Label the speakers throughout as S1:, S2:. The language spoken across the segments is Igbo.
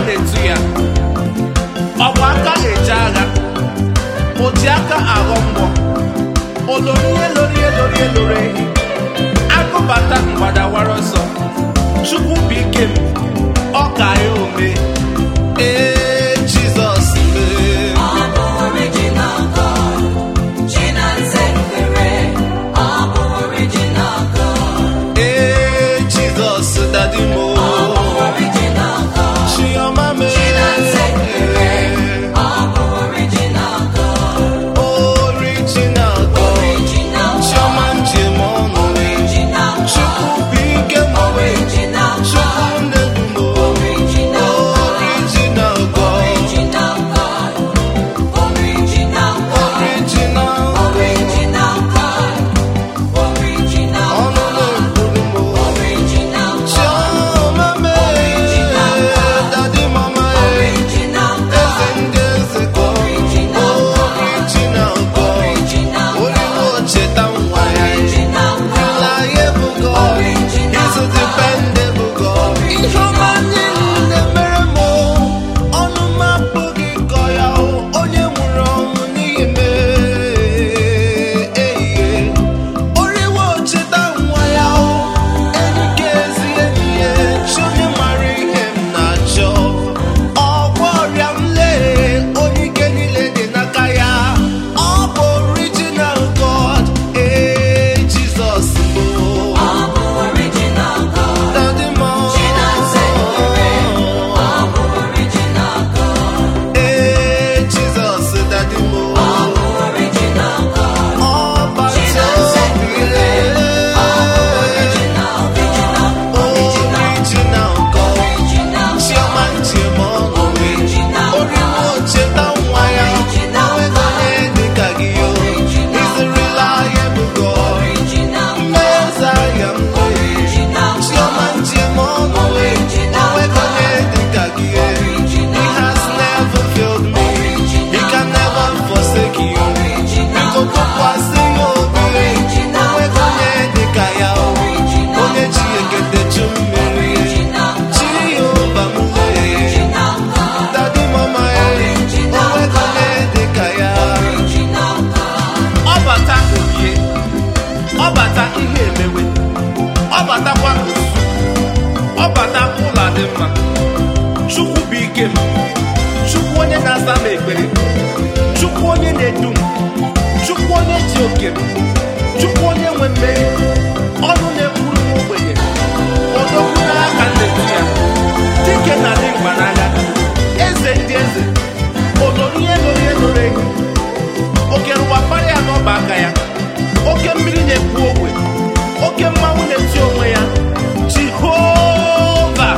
S1: na-etu ya, ọ bụ aka eje agha, o ji aka aghọ mgbọ, olori ehi, agụbata mgbadawara ọsọ, Chukwu bụ ike m, ọ ka ya ome. Jizọs mee.
S2: Ọ bụ original God, Chinanze kwere, ọ bụ original God.
S1: Jizọs dadi mo.
S2: Ọ bụ original God,
S1: Chioma mee.
S2: Chinanze kwere, ọ bụ original God.
S1: Original God.
S2: Original God,
S1: Chioma njem ọnụ.
S2: original God,
S1: Chukwu bụ ike m.
S2: original God,
S1: Chukwu nnedu m.
S2: original God,
S1: Original God.
S2: original God, original God,
S1: Original.
S2: original God, original
S1: Ọnụ
S2: God,
S1: na-ekwuru m.
S2: original God,
S1: Chioma mee. Dadi mama
S2: original
S1: eze
S2: God,
S1: ndị eze God.
S2: original God,
S1: Original God.
S2: original
S1: Oliwo
S2: God,
S1: cheta nwa ya.
S2: original God,
S1: Reliable God. He's a dependable God. Ihe ọma niile mere m o, ọnụ m apụghị ịkọ ya o, onye nwụrụ ọnwụ n'ihi m. Oriwo cheta nwa ya o, enyi ka ezi enyi ya, chi onye mara ihe m na-achọ. Ọgwọ ọrịa m lee, onye ike niile dị n'aka ya. Ọ bụ original God. Jizọs bụ
S2: ọ bụ original God,
S1: Daddy Mo.
S2: Chinanze kwere, ọ bụ original God,
S1: Jesus, Daddy Mo.
S2: ọ bụ original God,
S1: Ọba
S2: Chinanze kwere, ọ bụ
S1: Tobi.
S2: original,
S1: Original God.
S2: original
S1: Chioma njem ọnụ.
S2: original
S1: Oriwo
S2: God,
S1: cheta nwa ya. Onwego onye dịka gị o. He's a reliable God.
S2: original God,
S1: Mezaya m.
S2: original
S1: Chioma
S2: God,
S1: njem ọnụ. Onwego onye dịka gị o. He has never failed me. He can never forsake you. Biko tụkwasị ya obi. Onwego onye dịka ya o. Onye ji ekete ju mmeri. Jehova m lee.
S2: original God,
S1: Daddy mama e. Onwego onye dịka ya.
S2: original God,
S1: Ọ bata obie. Ọ bata ihe emewe. Ọ batakwa usu. Ọ bata ụlọ dị mma. Chukwu bụ ike m. Chukwu onye na-aza m ekpere. Chukwu onye na-edu m. Chukwu onye ji oke m. Chukwu onye nwe mmeri. Ọnụ na-ekwuru m ogbenye. Odogwu n'aka nnedu ya. Dike na dị mkpa n'agha. Eze ndị eze. Olori ehi. Oke rụwapara ya n'ọba aka ya. Oke mmiri na-ekwu ogwe. Oke mmanwụ na-eti onwe ya. Jehova.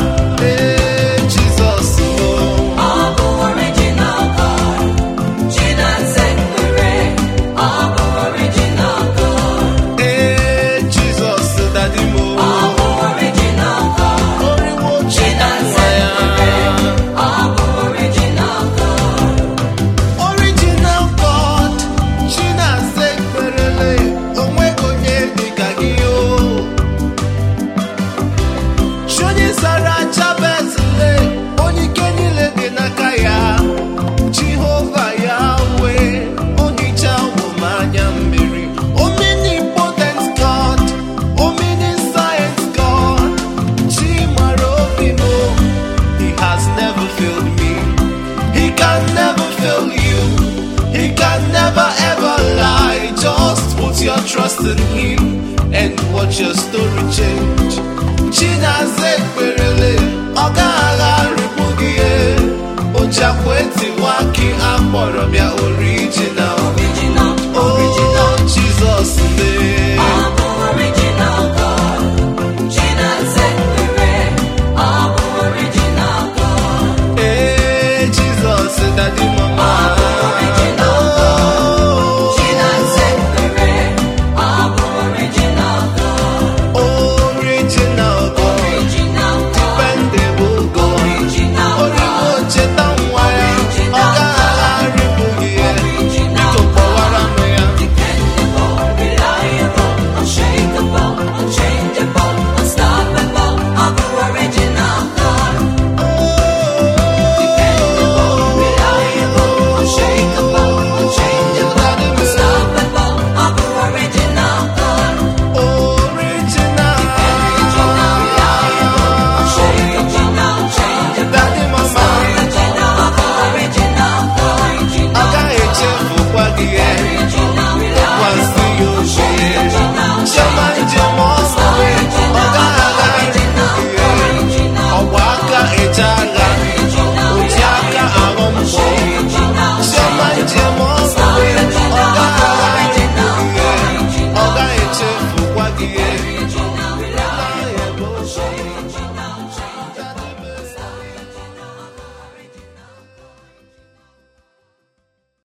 S1: Jizọs o.
S2: ọ bụ original God, Chinanze kwere, ọ bụ original God,
S1: Jizọs Daddy Mo.
S2: ọ bụ original God,
S1: Oriwo cheta nwa
S2: Chinanze
S1: ya.
S2: kwere, ọ bụ original God,
S1: Original God. Chinanze kperele. Onwego onye dịka gị o. Chi onye zara Jabez le. Onye ike niile dị n'aka ya. Jehova Yahweh. Onye ụmụ anya mmiri. Omnipotent God. Omniscient God. Chi mara obi m. He has never failed me. He can never fail you. He can never ever lie. Just put your trust in Him and watch your story change.